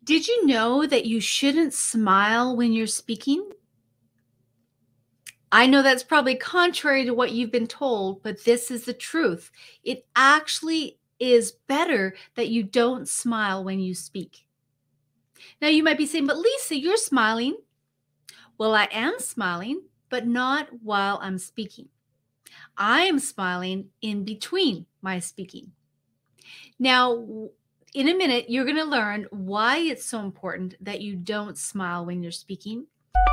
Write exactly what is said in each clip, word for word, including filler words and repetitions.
Did you know that you shouldn't smile when you're speaking? I know that's probably contrary to what you've been told, but this is the truth. It actually is better that you don't smile when you speak. Now, you might be saying, but Lisa, you're smiling. Well, I am smiling, but not while I'm speaking. I am smiling in between my speaking. Now, in a minute, you're going to learn why it's so important that you don't smile when you're speaking.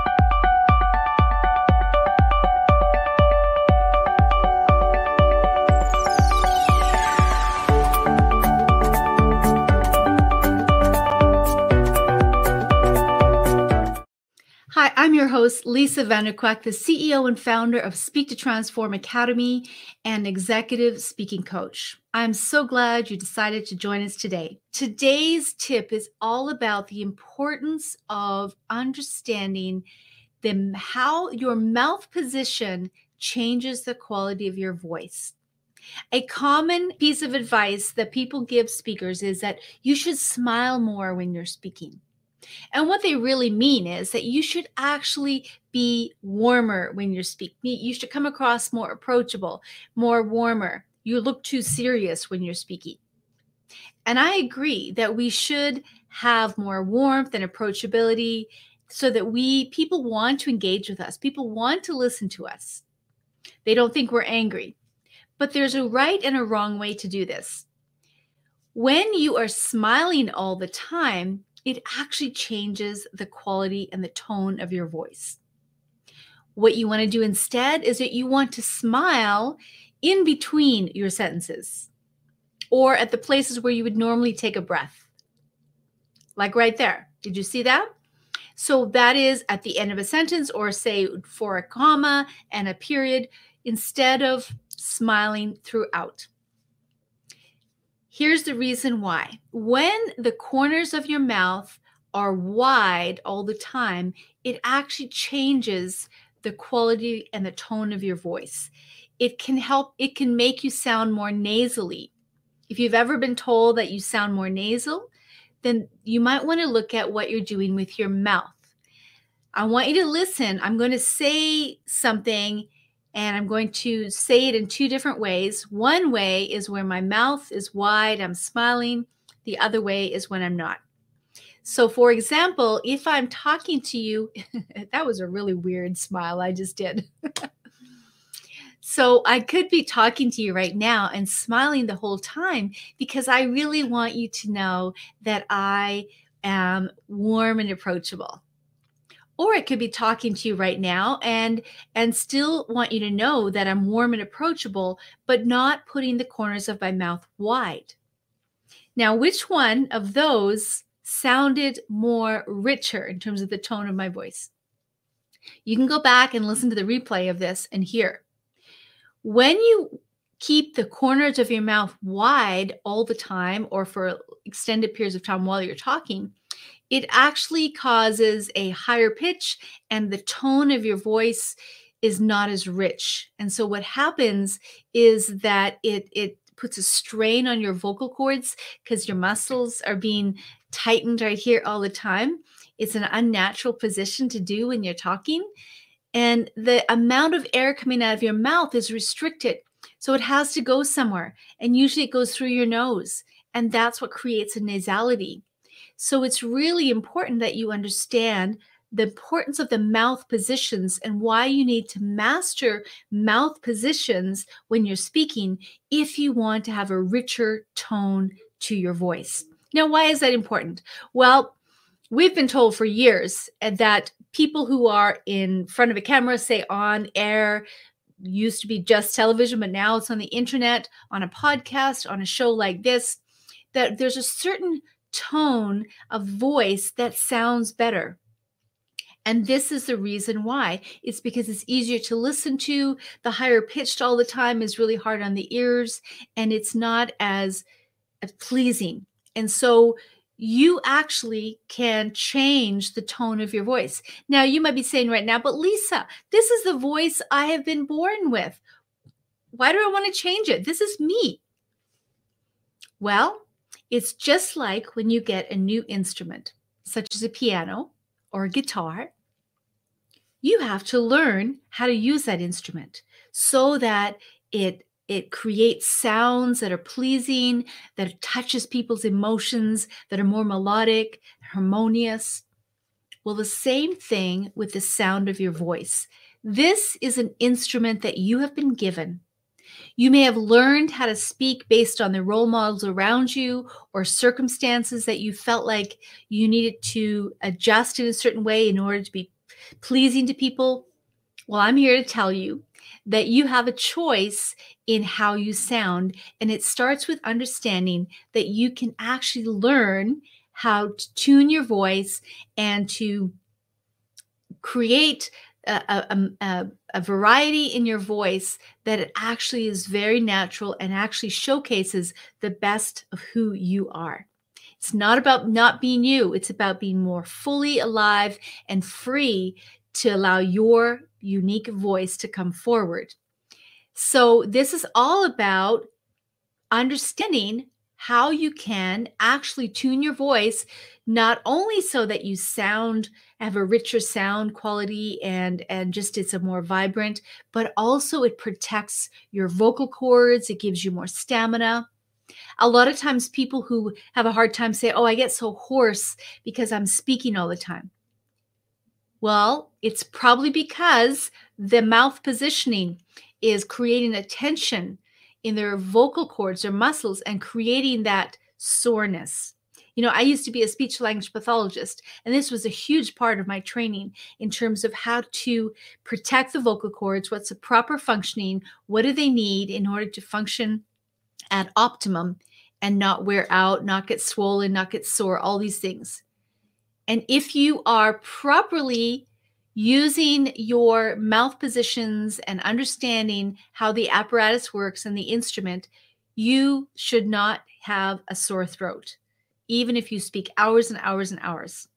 Hi, I'm your host, Lisa Vanderquack, the C E O and founder of Speak to Transform Academy and executive speaking coach. I'm so glad you decided to join us today. Today's tip is all about the importance of understanding the, how your mouth position changes the quality of your voice. A common piece of advice that people give speakers is that you should smile more when you're speaking. And what they really mean is that you should actually be warmer when you're speaking. You should come across more approachable, more warmer. You look too serious when you're speaking. And I agree that we should have more warmth and approachability so that we people want to engage with us. People want to listen to us. They don't think we're angry. But there's a right and a wrong way to do this. When you are smiling all the time, it actually changes the quality and the tone of your voice. What you want to do instead is that you want to smile in between your sentences or at the places where you would normally take a breath. Like right there. Did you see that? So that is at the end of a sentence, or say for a comma and a period, instead of smiling throughout. Here's the reason why. When the corners of your mouth are wide all the time, it actually changes the quality and the tone of your voice. It can help, it can make you sound more nasally. If you've ever been told that you sound more nasal, then you might want to look at what you're doing with your mouth. I want you to listen. I'm going to say something and I'm going to say it in two different ways. One way is where my mouth is wide, I'm smiling. The other way is when I'm not. So for example, if I'm talking to you, that was a really weird smile I just did. So I could be talking to you right now and smiling the whole time because I really want you to know that I am warm and approachable. Or I could be talking to you right now and and still want you to know that I'm warm and approachable, but not putting the corners of my mouth wide. Now, which one of those sounded more richer in terms of the tone of my voice? You can go back and listen to the replay of this and hear. When you keep the corners of your mouth wide all the time or for extended periods of time while you're talking, it actually causes a higher pitch and the tone of your voice is not as rich. And so what happens is that it, it puts a strain on your vocal cords because your muscles are being tightened right here all the time. It's an unnatural position to do when you're talking. And the amount of air coming out of your mouth is restricted. So it has to go somewhere. And usually it goes through your nose. And that's what creates a nasality. So it's really important that you understand the importance of the mouth positions and why you need to master mouth positions when you're speaking if you want to have a richer tone to your voice. Now, why is that important? Well, we've been told for years that people who are in front of a camera, say on air, used to be just television, but now it's on the internet, on a podcast, on a show like this, that there's a certain tone of voice that sounds better. And this is the reason why. It's because it's easier to listen to. The higher pitched all the time is really hard on the ears, and it's not as pleasing. And so you actually can change the tone of your voice. Now, you might be saying right now, but Lisa, this is the voice I have been born with. Why do I want to change it? This is me. Well, it's just like when you get a new instrument. such as a piano or a guitar, you have to learn how to use that instrument so that it it creates sounds that are pleasing, that touches people's emotions, that are more melodic, harmonious. Well, the same thing with the sound of your voice. This is an instrument that you have been given. You may have learned how to speak based on the role models around you or circumstances that you felt like you needed to adjust in a certain way in order to be pleasing to people. Well, I'm here to tell you that you have a choice in how you sound, and it starts with understanding that you can actually learn how to tune your voice and to create a, a, a, a variety in your voice that it actually is very natural and actually showcases the best of who you are. It's not about not being you. It's about being more fully alive and free to allow your unique voice to come forward. So this is all about understanding how you can actually tune your voice, not only so that you sound, have a richer sound quality and, and just it's a more vibrant, but also it protects your vocal cords. It gives you more stamina. A lot of times people who have a hard time say, oh, I get so hoarse because I'm speaking all the time. Well, it's probably because the mouth positioning is creating a tension in their vocal cords or muscles and creating that soreness. You know, I used to be a speech language pathologist, and this was a huge part of my training in terms of how to protect the vocal cords, what's the proper functioning, what do they need in order to function at optimum and not wear out, not get swollen, not get sore, all these things. And if you are properly using your mouth positions and understanding how the apparatus works and the instrument, you should not have a sore throat, even if you speak hours and hours and hours.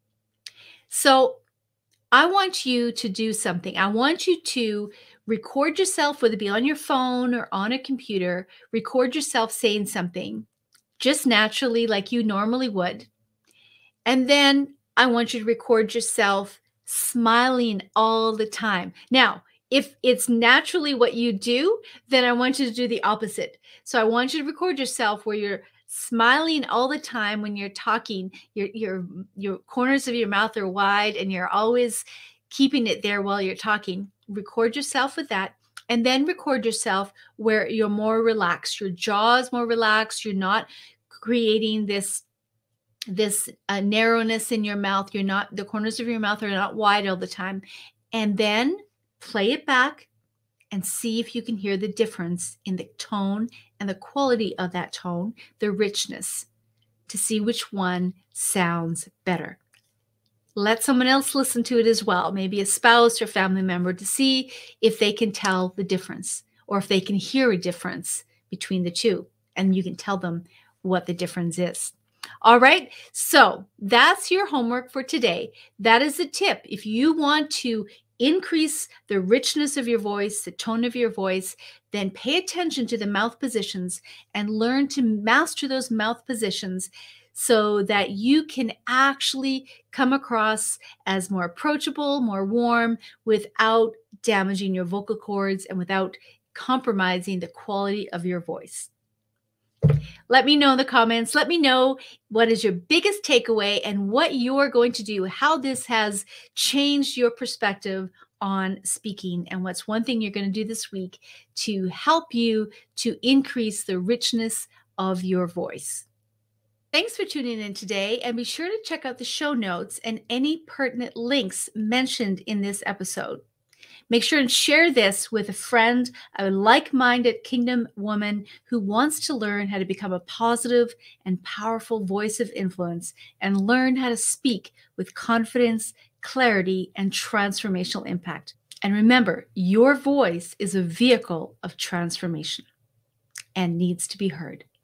So I want you to do something. I want you to record yourself, whether it be on your phone or on a computer, record yourself saying something just naturally like you normally would. And then I want you to record yourself smiling all the time. Now, if it's naturally what you do, then I want you to do the opposite. So I want you to record yourself where you're smiling all the time when you're talking. Your your your corners of your mouth are wide and you're always keeping it there while you're talking. Record yourself with that. And then record yourself where you're more relaxed. Your jaw is more relaxed. You're not creating this this uh, narrowness in your mouth. You're not, the corners of your mouth are not wide all the time. And then play it back and see if you can hear the difference in the tone and the quality of that tone, the richness, to see which one sounds better. Let someone else listen to it as well, maybe a spouse or family member, to see if they can tell the difference or if they can hear a difference between the two. And you can tell them what the difference is. All right, so that's your homework for today. That is a tip. If you want to increase the richness of your voice, the tone of your voice, then pay attention to the mouth positions and learn to master those mouth positions so that you can actually come across as more approachable, more warm, without damaging your vocal cords and without compromising the quality of your voice. Let me know in the comments. Let me know what is your biggest takeaway and what you're going to do, how this has changed your perspective on speaking, and what's one thing you're going to do this week to help you to increase the richness of your voice. Thanks for tuning in today, and be sure to check out the show notes and any pertinent links mentioned in this episode. Make sure and share this with a friend, a like-minded Kingdom woman who wants to learn how to become a positive and powerful voice of influence and learn how to speak with confidence, clarity, and transformational impact. And remember, your voice is a vehicle of transformation and needs to be heard.